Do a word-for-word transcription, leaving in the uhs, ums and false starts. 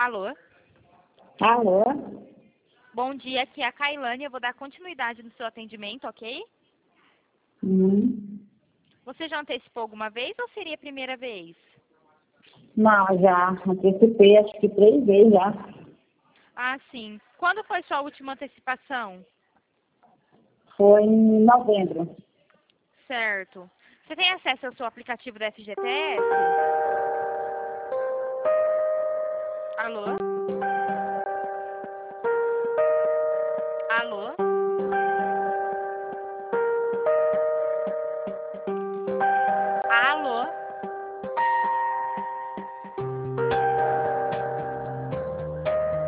Alô? Alô? Bom dia, aqui é a Kailane. Eu vou dar continuidade no seu atendimento, ok? Hum. Você já antecipou alguma vez ou seria a primeira vez? Não, já antecipei acho que três vezes já. Ah, sim. Quando foi sua última antecipação? Foi em novembro. Certo. Você tem acesso ao seu aplicativo da F G T S? Alô? Alô?